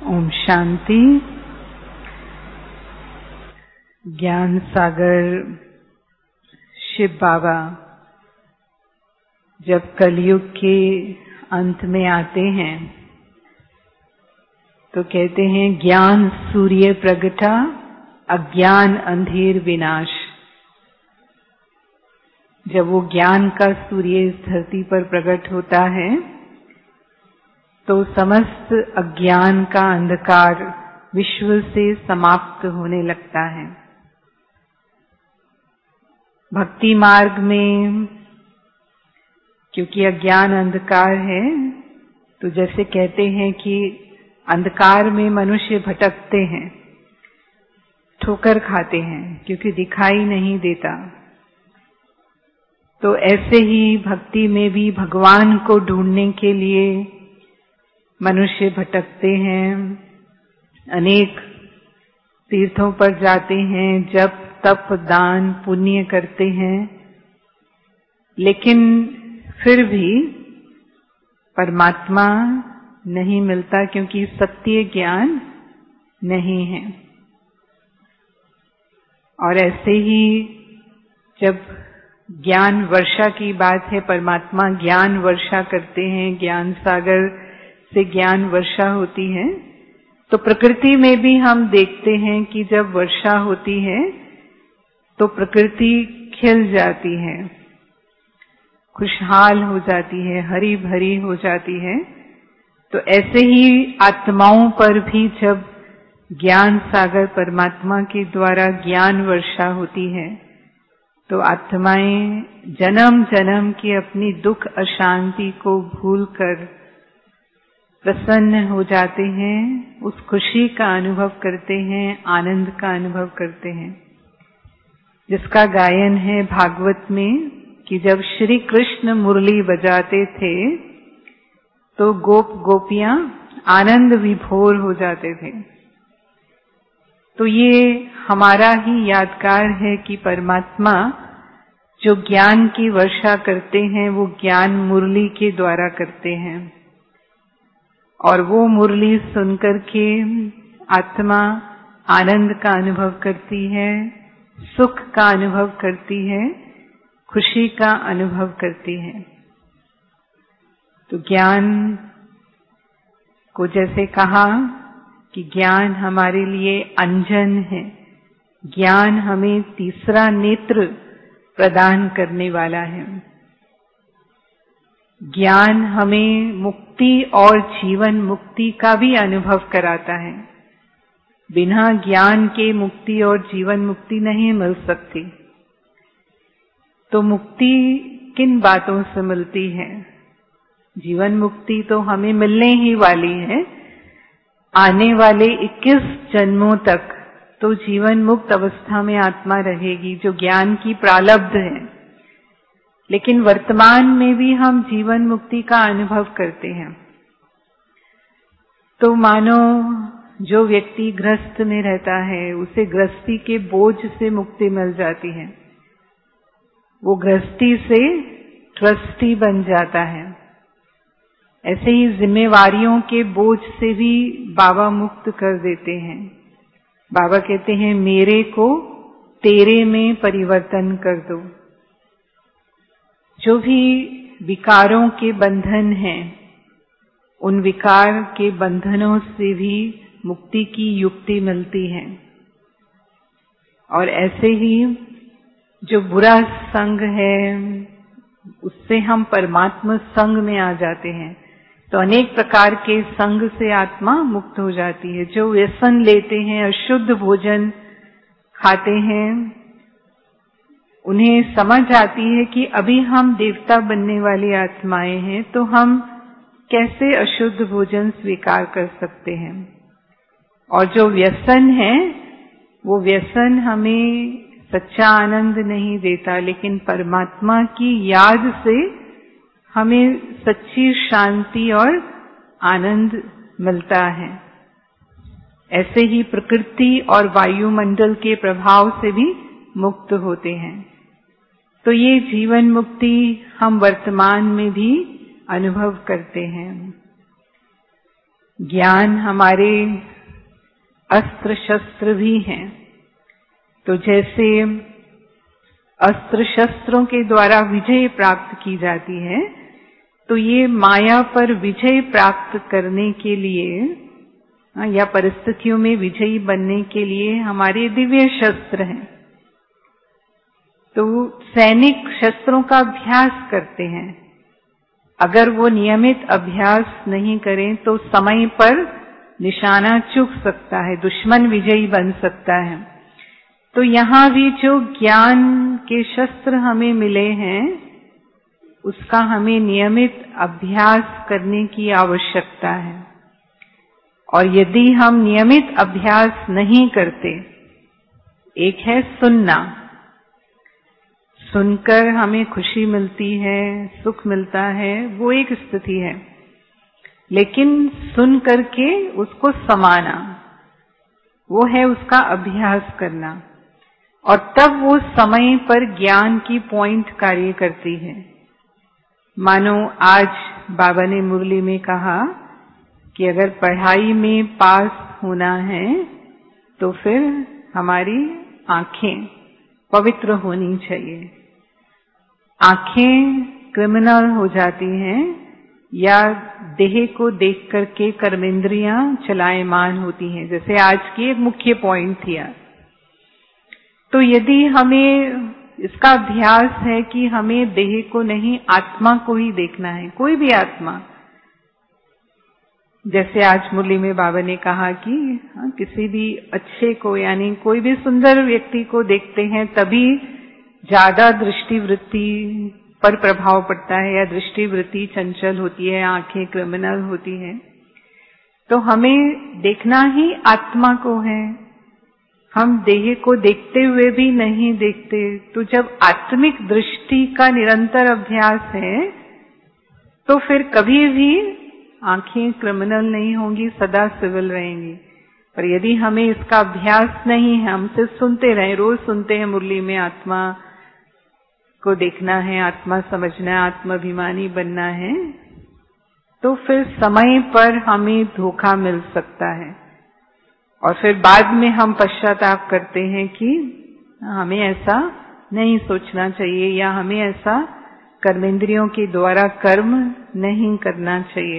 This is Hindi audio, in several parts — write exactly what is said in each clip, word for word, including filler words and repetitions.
ओम शांति। ज्ञान सागर शिव बाबा जब कलयुग के अंत में आते हैं तो कहते हैं, ज्ञान सूर्य प्रगटा अज्ञान अंधेर विनाश। जब वो ज्ञान का सूर्य इस धरती पर प्रकट होता है तो समस्त अज्ञान का अंधकार विश्व से समाप्त होने लगता है। भक्ति मार्ग में क्योंकि अज्ञान अंधकार है, तो जैसे कहते हैं कि अंधकार में मनुष्य भटकते हैं, ठोकर खाते हैं क्योंकि दिखाई नहीं देता। तो ऐसे ही भक्ति में भी भगवान को ढूंढने के लिए मनुष्य भटकते हैं, अनेक तीर्थों पर जाते हैं, जप तप दान पुण्य करते हैं, लेकिन फिर भी परमात्मा नहीं मिलता क्योंकि सत्य ज्ञान नहीं है। और ऐसे ही जब ज्ञान वर्षा की बात है, परमात्मा ज्ञान वर्षा करते हैं, ज्ञान सागर से ज्ञान वर्षा होती है, तो प्रकृति में भी हम देखते हैं कि जब वर्षा होती है तो प्रकृति खिल जाती है, खुशहाल हो जाती है, हरी भरी हो जाती है। तो ऐसे ही आत्माओं पर भी जब ज्ञान सागर परमात्मा के द्वारा ज्ञान वर्षा होती है तो आत्माएं जन्म जन्म की अपनी दुख अशांति को भूलकर प्रसन्न हो जाते हैं, उस खुशी का अनुभव करते हैं, आनंद का अनुभव करते हैं, जिसका गायन है भागवत में कि जब श्री कृष्ण मुरली बजाते थे तो गोप गोपियां आनंद विभोर हो जाते थे। तो ये हमारा ही यादगार है कि परमात्मा जो ज्ञान की वर्षा करते हैं वो ज्ञान मुरली के द्वारा करते हैं, और वो मुरली सुनकर के आत्मा आनंद का अनुभव करती है, सुख का अनुभव करती है, खुशी का अनुभव करती है। तो ज्ञान को जैसे कहा कि ज्ञान हमारे लिए अंजन है, ज्ञान हमें तीसरा नेत्र प्रदान करने वाला है। ज्ञान हमें मुक्ति और जीवन मुक्ति का भी अनुभव कराता है। बिना ज्ञान के मुक्ति और जीवन मुक्ति नहीं मिल सकती। तो मुक्ति किन बातों से मिलती है? जीवन मुक्ति तो हमें मिलने ही वाली है। आने वाले इक्कीस जन्मों तक तो जीवन मुक्त अवस्था में आत्मा रहेगी, जो ज्ञान की प्रारब्ध है। लेकिन वर्तमान में भी हम जीवन मुक्ति का अनुभव करते हैं। तो मानो जो व्यक्ति गृहस्थ में रहता है उसे गृहस्थी के बोझ से मुक्ति मिल जाती है, वो गृहस्थी से ट्रस्टी बन जाता है। ऐसे ही जिम्मेवारियों के बोझ से भी बाबा मुक्त कर देते हैं। बाबा कहते हैं, मेरे को तेरे में परिवर्तन कर दो। जो भी विकारों के बंधन हैं, उन विकार के बंधनों से भी मुक्ति की युक्ति मिलती है। और ऐसे ही जो बुरा संग है उससे हम परमात्मा संग में आ जाते हैं। तो अनेक प्रकार के संग से आत्मा मुक्त हो जाती है। जो व्यसन लेते हैं, अशुद्ध भोजन खाते हैं, उन्हें समझ आती है कि अभी हम देवता बनने वाली आत्माएं हैं, तो हम कैसे अशुद्ध भोजन स्वीकार कर सकते हैं। और जो व्यसन है वो व्यसन हमें सच्चा आनंद नहीं देता, लेकिन परमात्मा की याद से हमें सच्ची शांति और आनंद मिलता है। ऐसे ही प्रकृति और वायुमंडल के प्रभाव से भी मुक्त होते हैं। तो ये जीवन मुक्ति हम वर्तमान में भी अनुभव करते हैं। ज्ञान हमारे अस्त्र शस्त्र भी हैं। तो जैसे अस्त्र शस्त्रों के द्वारा विजय प्राप्त की जाती है, तो ये माया पर विजय प्राप्त करने के लिए या परिस्थितियों में विजयी बनने के लिए हमारे दिव्य शस्त्र हैं। तो सैनिक शस्त्रों का अभ्यास करते हैं। अगर वो नियमित अभ्यास नहीं करें तो समय पर निशाना चूक सकता है, दुश्मन विजयी बन सकता है। तो यहाँ भी जो ज्ञान के शस्त्र हमें मिले हैं, उसका हमें नियमित अभ्यास करने की आवश्यकता है। और यदि हम नियमित अभ्यास नहीं करते, एक है सुनना, सुनकर हमें खुशी मिलती है, सुख मिलता है, वो एक स्थिति है। लेकिन सुन करके उसको समाना, वो है उसका अभ्यास करना। और तब वो समय पर ज्ञान की पॉइंट कार्य करती है। मानो आज बाबा ने मुरली में कहा कि अगर पढ़ाई में पास होना है तो फिर हमारी आंखें पवित्र होनी चाहिए। आंखें क्रिमिनल हो जाती हैं या देह को देख करके कर्मेंद्रियां चलायमान होती हैं, जैसे आज की एक मुख्य पॉइंट थी। तो यदि हमें इसका अभ्यास है कि हमें देह को नहीं, आत्मा को ही देखना है, कोई भी आत्मा, जैसे आज मुरली में बाबा ने कहा कि हाँ, किसी भी अच्छे को, यानी कोई भी सुंदर व्यक्ति को देखते हैं तभी ज्यादा दृष्टिवृत्ति पर प्रभाव पड़ता है, या दृष्टिवृत्ति चंचल होती है, आंखें क्रिमिनल होती है। तो हमें देखना ही आत्मा को है। हम देह को देखते हुए भी नहीं देखते। तो जब आत्मिक दृष्टि का निरंतर अभ्यास है तो फिर कभी भी आंखें क्रिमिनल नहीं होंगी, सदा सिविल रहेंगी। पर यदि हमें इसका अभ्यास नहीं है, हम सिर्फ सुनते रहे, रोज सुनते हैं मुरली में आत्मा को देखना है, आत्मा समझना है, आत्माभिमानी बनना है, तो फिर समय पर हमें धोखा मिल सकता है। और फिर बाद में हम पश्चाताप करते हैं कि हमें ऐसा नहीं सोचना चाहिए, या हमें ऐसा कर्मेंद्रियों के द्वारा कर्म नहीं करना चाहिए।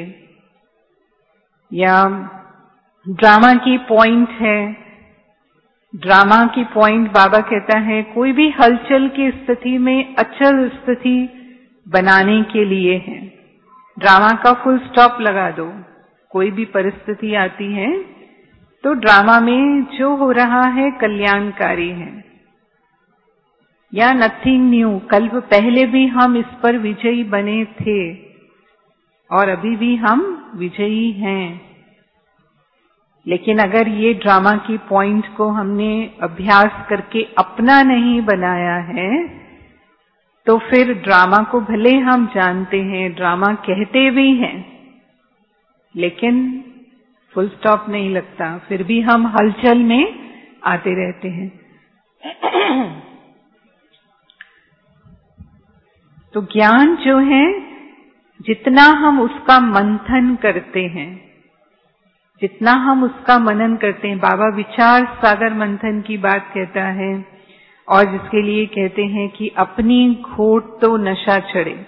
या ड्रामा की पॉइंट है, ड्रामा की पॉइंट बाबा कहता है कोई भी हलचल की स्थिति में अचल स्थिति बनाने के लिए है। ड्रामा का फुल स्टॉप लगा दो। कोई भी परिस्थिति आती है तो ड्रामा में जो हो रहा है कल्याणकारी है, या नथिंग न्यू, कल्प पहले भी हम इस पर विजयी बने थे और अभी भी हम विजयी हैं। लेकिन अगर ये ड्रामा की पॉइंट को हमने अभ्यास करके अपना नहीं बनाया है, तो फिर ड्रामा को भले हम जानते हैं, ड्रामा कहते भी हैं, लेकिन फुल स्टॉप नहीं लगता, फिर भी हम हलचल में आते रहते हैं। तो ज्ञान जो है, जितना हम उसका मंथन करते हैं, जितना हम उसका मनन करते हैं, बाबा विचार सागर मंथन की बात कहता है, और जिसके लिए कहते हैं कि अपनी घोट तो नशा चढ़े।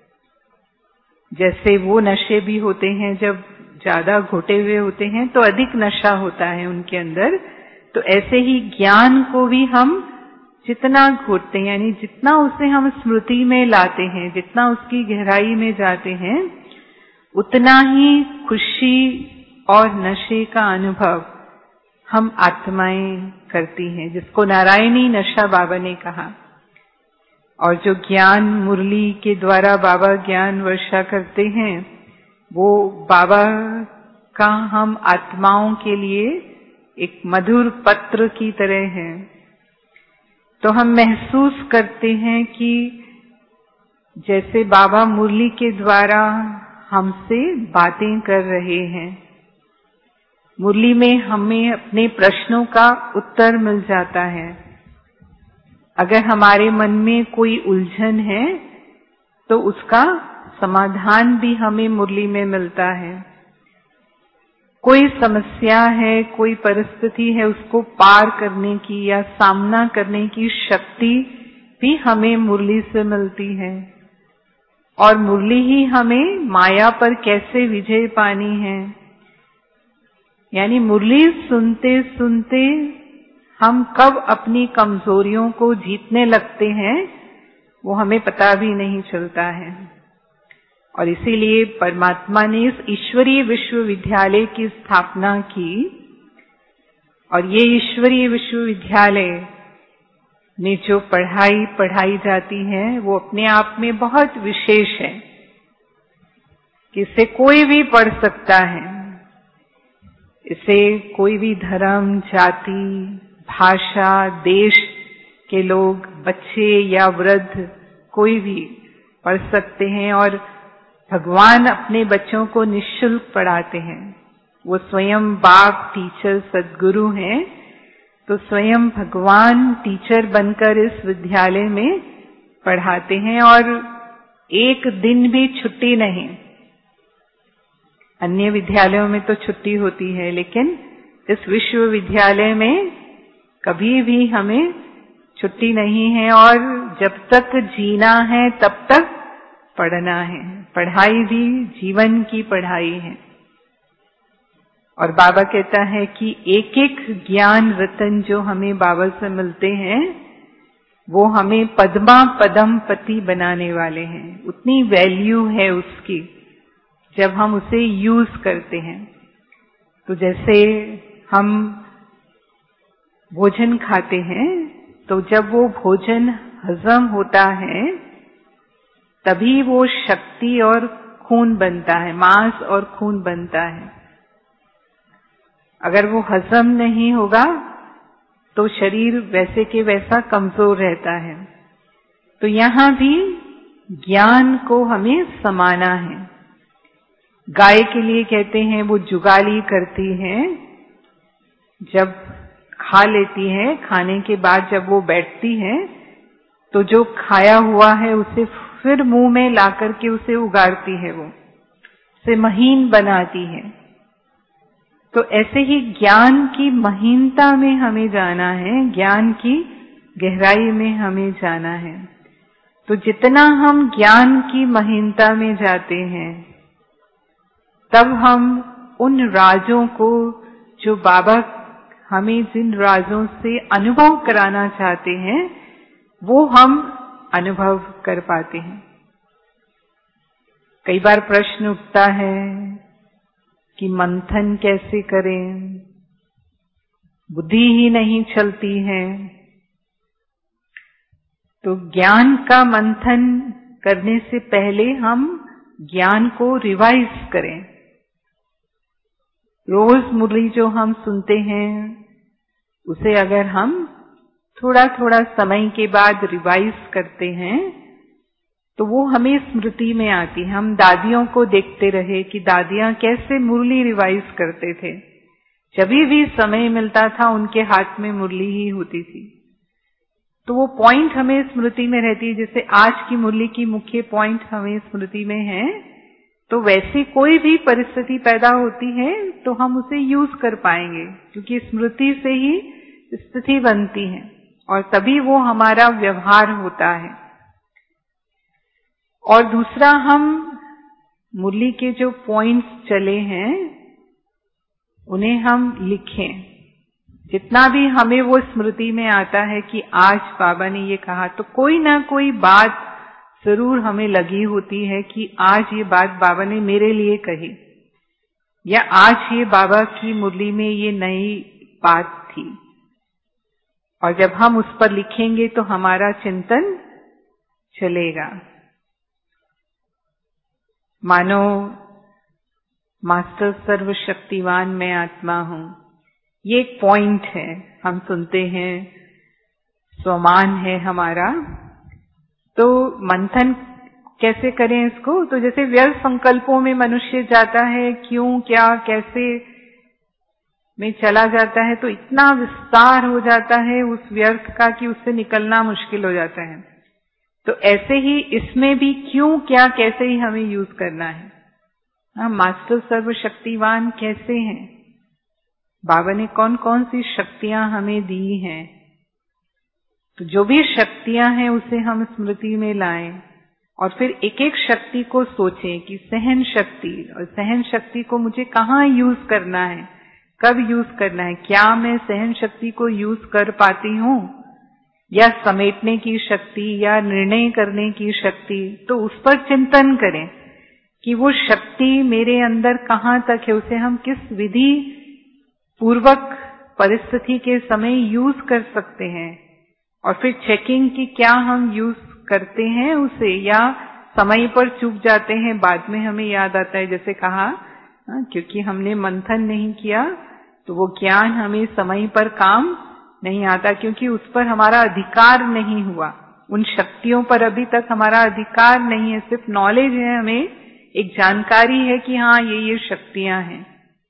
जैसे वो नशे भी होते हैं, जब ज्यादा घोटे हुए होते हैं तो अधिक नशा होता है उनके अंदर, तो ऐसे ही ज्ञान को भी हम जितना घोटते हैं, यानी जितना उसे हम स्मृति में लाते हैं, जितना उसकी गहराई में जाते हैं, उतना ही खुशी और नशे का अनुभव हम आत्माएं करती हैं, जिसको नारायणी नशा बाबा ने कहा। और जो ज्ञान मुरली के द्वारा बाबा ज्ञान वर्षा करते हैं, वो बाबा का हम आत्माओं के लिए एक मधुर पत्र की तरह है। तो हम महसूस करते हैं कि जैसे बाबा मुरली के द्वारा हमसे बातें कर रहे हैं। मुरली में हमें अपने प्रश्नों का उत्तर मिल जाता है। अगर हमारे मन में कोई उलझन है तो उसका समाधान भी हमें मुरली में मिलता है। कोई समस्या है, कोई परिस्थिति है, उसको पार करने की या सामना करने की शक्ति भी हमें मुरली से मिलती है। और मुरली ही हमें माया पर कैसे विजय पानी है, यानी मुरली सुनते सुनते हम कब अपनी कमजोरियों को जीतने लगते हैं वो हमें पता भी नहीं चलता है। और इसीलिए परमात्मा ने इस ईश्वरीय विश्वविद्यालय की स्थापना की, और ये ईश्वरीय विश्वविद्यालय में जो पढ़ाई पढ़ाई जाती है वो अपने आप में बहुत विशेष है कि इसे कोई भी पढ़ सकता है। इसे कोई भी धर्म, जाति, भाषा, देश के लोग, बच्चे या वृद्ध कोई भी पढ़ सकते हैं। और भगवान अपने बच्चों को निःशुल्क पढ़ाते हैं। वो स्वयं बाप, टीचर, सद्गुरु हैं, तो स्वयं भगवान टीचर बनकर इस विद्यालय में पढ़ाते हैं और एक दिन भी छुट्टी नहीं। अन्य विद्यालयों में तो छुट्टी होती है, लेकिन इस विश्वविद्यालय में कभी भी हमें छुट्टी नहीं है और जब तक जीना है तब तक पढ़ना है। पढ़ाई भी जीवन की पढ़ाई है। और बाबा कहता है कि एक एक ज्ञान रतन जो हमें बाबा से मिलते हैं वो हमें पद्मा पदम पति बनाने वाले हैं। उतनी वैल्यू है उसकी जब हम उसे यूज करते हैं। तो जैसे हम भोजन खाते हैं तो जब वो भोजन हजम होता है तभी वो शक्ति और खून बनता है, मांस और खून बनता है। अगर वो हजम नहीं होगा तो शरीर वैसे के वैसा कमजोर रहता है। तो यहाँ भी ज्ञान को हमें समाना है। गाय के लिए कहते हैं वो जुगाली करती है, जब खा लेती है, खाने के बाद जब वो बैठती है तो जो खाया हुआ है उसे फिर मुंह में ला करके उसे उगाड़ती है, वो उसे महीन बनाती है। तो ऐसे ही ज्ञान की महीनता में हमें जाना है, ज्ञान की गहराई में हमें जाना है। तो जितना हम ज्ञान की महीनता में जाते हैं तब हम उन राजों को, जो बाबा हमें जिन राजों से अनुभव कराना चाहते हैं वो हम अनुभव कर पाते हैं। कई बार प्रश्न उठता है कि मंथन कैसे करें, बुद्धि ही नहीं चलती है। तो ज्ञान का मंथन करने से पहले हम ज्ञान को रिवाइज करें। रोज मुरली जो हम सुनते हैं उसे अगर हम थोड़ा थोड़ा समय के बाद रिवाइज करते हैं तो वो हमें स्मृति में आती है। हम दादियों को देखते रहे कि दादियां कैसे मुरली रिवाइज करते थे। जब भी समय मिलता था उनके हाथ में मुरली ही होती थी। तो वो पॉइंट हमें स्मृति में रहती है। जैसे आज की मुरली की मुख्य पॉइंट हमें स्मृति में है, तो वैसी कोई भी परिस्थिति पैदा होती है तो हम उसे यूज कर पाएंगे, क्योंकि स्मृति से ही स्थिति बनती है और तभी वो हमारा व्यवहार होता है। और दूसरा, हम मुरली के जो पॉइंट्स चले हैं उन्हें हम लिखें। जितना भी हमें वो स्मृति में आता है कि आज बाबा ने ये कहा, तो कोई ना कोई बात जरूर हमें लगी होती है कि आज ये बात बाबा ने मेरे लिए कही, या आज ये बाबा की मुरली में ये नई बात थी। और जब हम उस पर लिखेंगे तो हमारा चिंतन चलेगा। मानो मास्टर सर्वशक्तिवान मैं आत्मा हूं, ये एक पॉइंट है। हम सुनते हैं, स्वमान है हमारा। तो मंथन कैसे करें इसको? तो जैसे व्यर्थ संकल्पों में मनुष्य जाता है, क्यों, क्या, कैसे में चला जाता है, तो इतना विस्तार हो जाता है उस व्यर्थ का कि उससे निकलना मुश्किल हो जाता है। तो ऐसे ही इसमें भी क्यों, क्या, कैसे ही हमें यूज करना है। हम मास्टर सर्वशक्तिवान कैसे हैं, बाबा ने कौन कौन सी शक्तियां हमें दी हैं। तो जो भी शक्तियां हैं उसे हम स्मृति में लाएं और फिर एक एक शक्ति को सोचें कि सहन शक्ति, और सहन शक्ति को मुझे कहाँ यूज करना है, कब यूज करना है, क्या मैं सहन शक्ति को यूज कर पाती हूँ, या समेटने की शक्ति या निर्णय करने की शक्ति। तो उस पर चिंतन करें कि वो शक्ति मेरे अंदर कहाँ तक है, उसे हम किस विधि पूर्वक परिस्थिति के समय यूज कर सकते हैं, और फिर चेकिंग कि क्या हम यूज करते हैं उसे, या समय पर चूक जाते हैं, बाद में हमें याद आता है। जैसे कहा, क्योंकि हमने मंथन नहीं किया तो वो ज्ञान हमें समय पर काम नहीं आता, क्योंकि उस पर हमारा अधिकार नहीं हुआ, उन शक्तियों पर अभी तक हमारा अधिकार नहीं है, सिर्फ नॉलेज है, हमें एक जानकारी है कि हाँ ये ये शक्तियां हैं।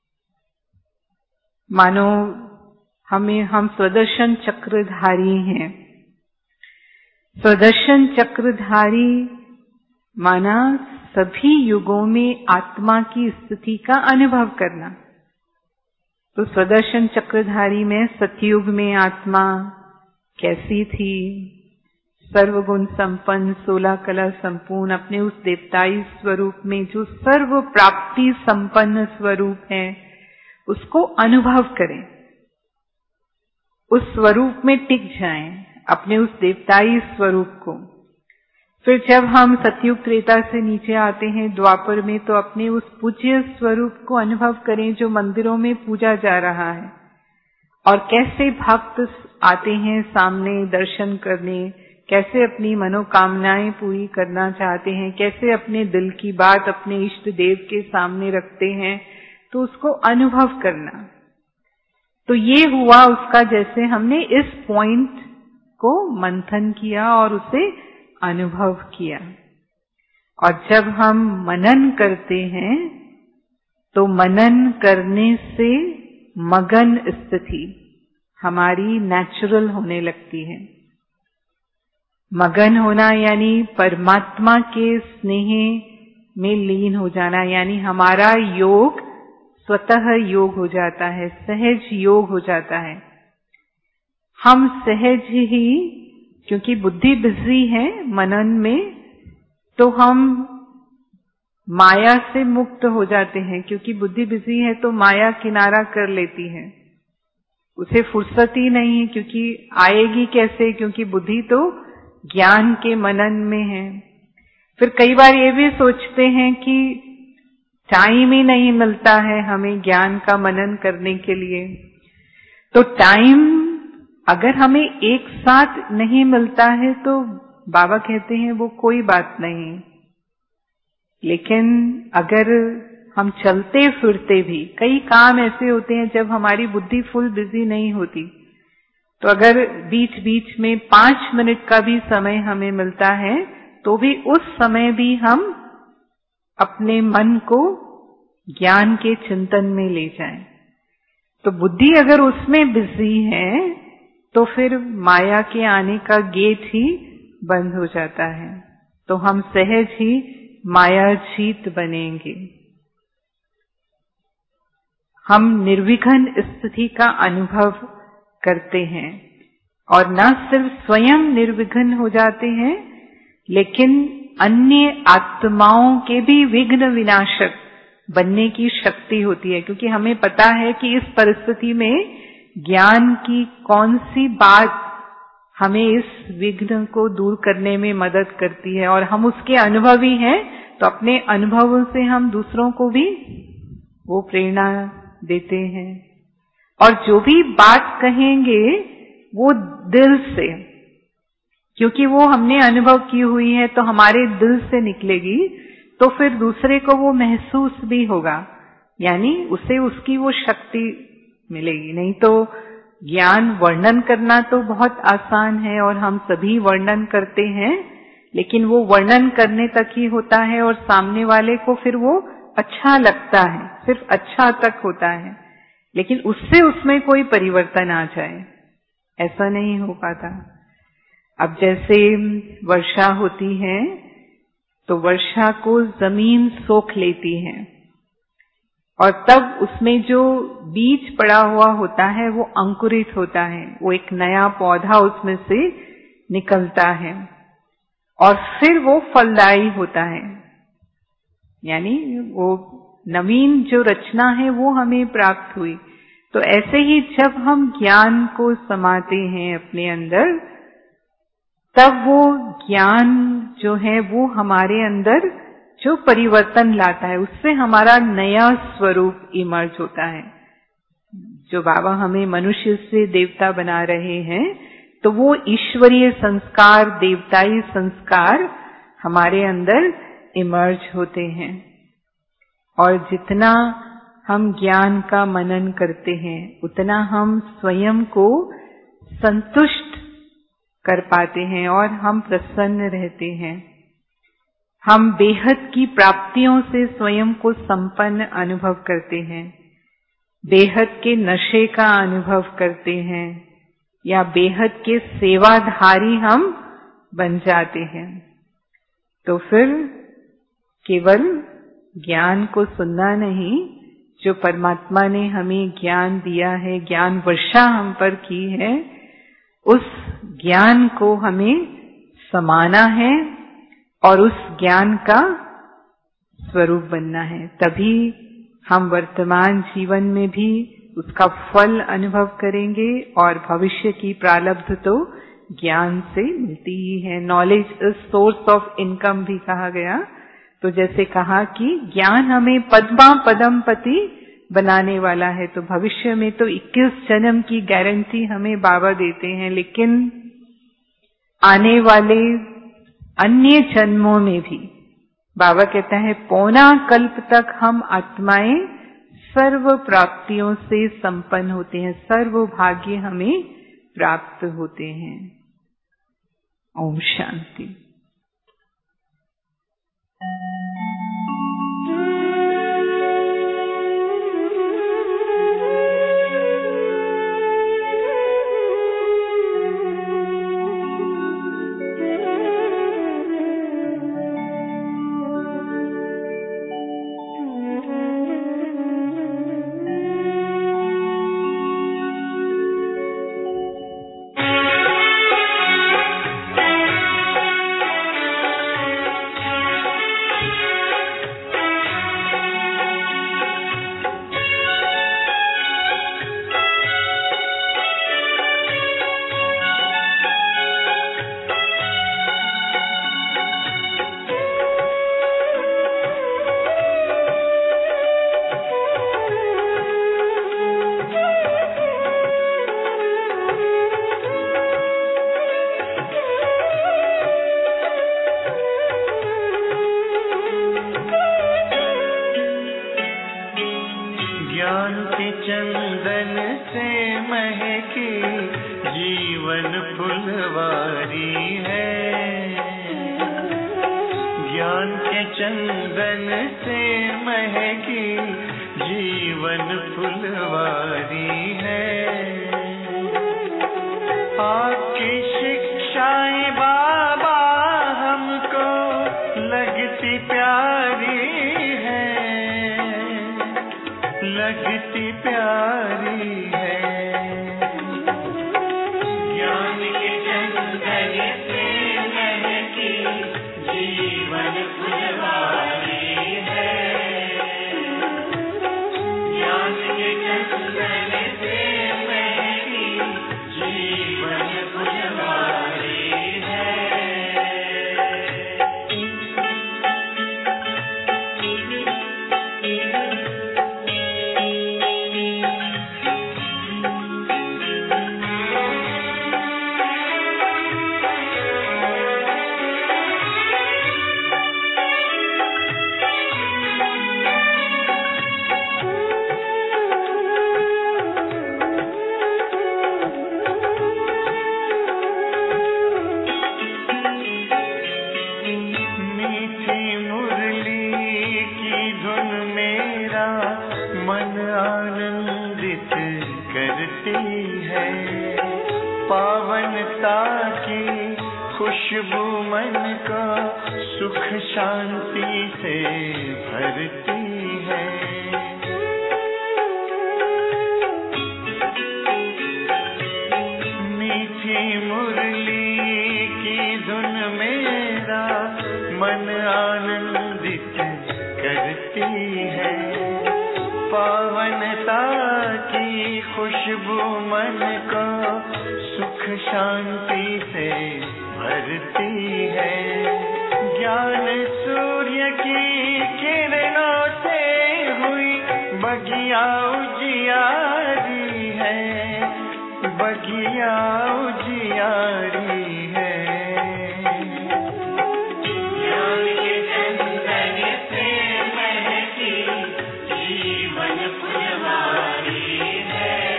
मानो हमें हम स्वदर्शन चक्रधारी हैं। स्वदर्शन चक्रधारी माना सभी युगों में आत्मा की स्थिति का अनुभव करना। तो स्वदर्शन चक्रधारी में सतयुग में आत्मा कैसी थी, सर्वगुण संपन्न, सोलह कला संपूर्ण, अपने उस देवताई स्वरूप में जो सर्व प्राप्ति संपन्न स्वरूप है उसको अनुभव करें, उस स्वरूप में टिक जाएं, अपने उस देवताई स्वरूप को। फिर जब हम सतयुग त्रेता से नीचे आते हैं द्वापर में, तो अपने उस पूज्य स्वरूप को अनुभव करें जो मंदिरों में पूजा जा रहा है, और कैसे भक्त आते हैं सामने दर्शन करने, कैसे अपनी मनोकामनाएं पूरी करना चाहते हैं, कैसे अपने दिल की बात अपने इष्ट देव के सामने रखते हैं, तो उसको अनुभव करना। तो ये हुआ उसका, जैसे हमने इस पॉइंट को मंथन किया और उसे अनुभव किया। और जब हम मनन करते हैं तो मनन करने से मगन स्थिति हमारी नेचुरल होने लगती है। मगन होना यानी परमात्मा के स्नेह में लीन हो जाना, यानी हमारा योग स्वतः योग हो जाता है, सहज योग हो जाता है। हम सहज ही, क्योंकि बुद्धि बिजी है मनन में, तो हम माया से मुक्त हो जाते हैं, क्योंकि बुद्धि बिजी है तो माया किनारा कर लेती है, उसे फुर्सत ही नहीं है, क्योंकि आएगी कैसे, क्योंकि बुद्धि तो ज्ञान के मनन में है। फिर कई बार ये भी सोचते हैं कि टाइम ही नहीं मिलता है हमें ज्ञान का मनन करने के लिए। तो टाइम अगर हमें एक साथ नहीं मिलता है तो बाबा कहते हैं वो कोई बात नहीं, लेकिन अगर हम चलते फिरते भी, कई काम ऐसे होते हैं जब हमारी बुद्धि फुल बिजी नहीं होती, तो अगर बीच बीच में पांच मिनट का भी समय हमें मिलता है तो भी उस समय भी हम अपने मन को ज्ञान के चिंतन में ले जाएं। तो बुद्धि अगर उसमें बिजी है तो फिर माया के आने का गेट ही बंद हो जाता है, तो हम सहज ही माया जीत बनेंगे। हम निर्विघ्न स्थिति का अनुभव करते हैं, और न सिर्फ स्वयं निर्विघ्न हो जाते हैं, लेकिन अन्य आत्माओं के भी विघ्न विनाशक बनने की शक्ति होती है, क्योंकि हमें पता है कि इस परिस्थिति में ज्ञान की कौन सी बात हमें इस विघ्न को दूर करने में मदद करती है, और हम उसके अनुभवी हैं, तो अपने अनुभवों से हम दूसरों को भी वो प्रेरणा देते हैं। और जो भी बात कहेंगे वो दिल से, क्योंकि वो हमने अनुभव की हुई है तो हमारे दिल से निकलेगी, तो फिर दूसरे को वो महसूस भी होगा, यानी उसे उसकी वो शक्ति मिलेगी। नहीं तो ज्ञान वर्णन करना तो बहुत आसान है और हम सभी वर्णन करते हैं, लेकिन वो वर्णन करने तक ही होता है और सामने वाले को फिर वो अच्छा लगता है, सिर्फ अच्छा तक होता है, लेकिन उससे उसमें कोई परिवर्तन आ जाए ऐसा नहीं हो पाता। अब जैसे वर्षा होती है तो वर्षा को जमीन सोख लेती है, और तब उसमें जो बीज पड़ा हुआ होता है वो अंकुरित होता है, वो एक नया पौधा उसमें से निकलता है और फिर वो फलदायी होता है। यानी वो नवीन जो रचना है वो हमें प्राप्त हुई। तो ऐसे ही जब हम ज्ञान को समाते हैं अपने अंदर, तब वो ज्ञान जो है वो हमारे अंदर जो परिवर्तन लाता है, उससे हमारा नया स्वरूप इमर्ज होता है। जो बाबा हमें मनुष्य से देवता बना रहे हैं, तो वो ईश्वरीय संस्कार, देवताई संस्कार हमारे अंदर इमर्ज होते हैं। और जितना हम ज्ञान का मनन करते हैं, उतना हम स्वयं को संतुष्ट कर पाते हैं और हम प्रसन्न रहते हैं। हम बेहद की प्राप्तियों से स्वयं को संपन्न अनुभव करते हैं, बेहद के नशे का अनुभव करते हैं, या बेहद के सेवाधारी हम बन जाते हैं। तो फिर केवल ज्ञान को सुनना नहीं, जो परमात्मा ने हमें ज्ञान दिया है, ज्ञान वर्षा हम पर की है, उस ज्ञान को हमें समाना है और उस ज्ञान का स्वरूप बनना है। तभी हम वर्तमान जीवन में भी उसका फल अनुभव करेंगे और भविष्य की प्रारब्ध तो ज्ञान से मिलती ही है। Knowledge is source of income भी कहा गया। तो जैसे कहा कि ज्ञान हमें पद्मा पदम पति बनाने वाला है, तो भविष्य में तो इक्कीस जन्म की गारंटी हमें बाबा देते हैं, लेकिन आने वाले अन्य जन्मों में भी बाबा कहता है पौना कल्प तक हम आत्माएं सर्व प्राप्तियों से संपन्न होते हैं, सर्व भाग्य हमें प्राप्त होते हैं। ओम शांति। मन आनंदित करती है। पावनता की खुशबू मन को सुख शांति से भरती है। ज्ञान सूर्य की किरणों से हुई बगिया उजियारी है, बगिया उजियारी है। ज्ञान के चंदन से महकी जीवन फुलवारी है।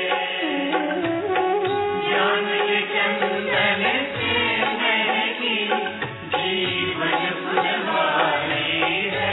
ज्ञान के चंदन से महकी जीवन फुलवारी है।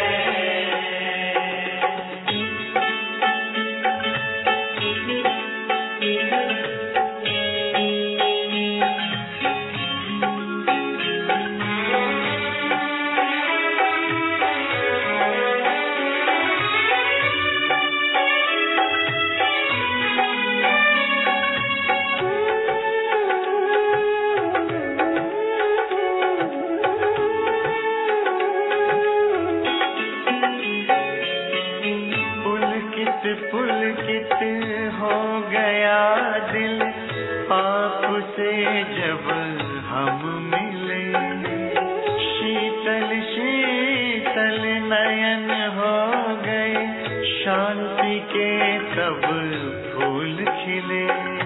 पुलकित हो गया दिल आपसे जब हम मिले। शीतल शीतल नयन हो गए, शांति के तब फूल खिले।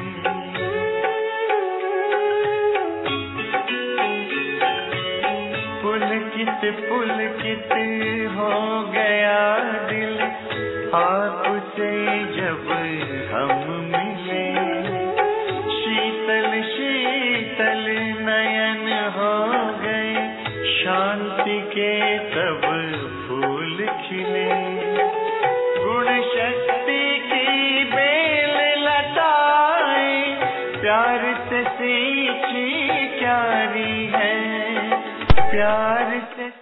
पुलकित पुलकित हो गया दिल आपसे जब हम मिले। शीतल शीतल नयन हो गए, शांति के तब फूल खिले। गुण शक्ति की बेल लताएं प्यार से सींची क्यारी है, प्यार से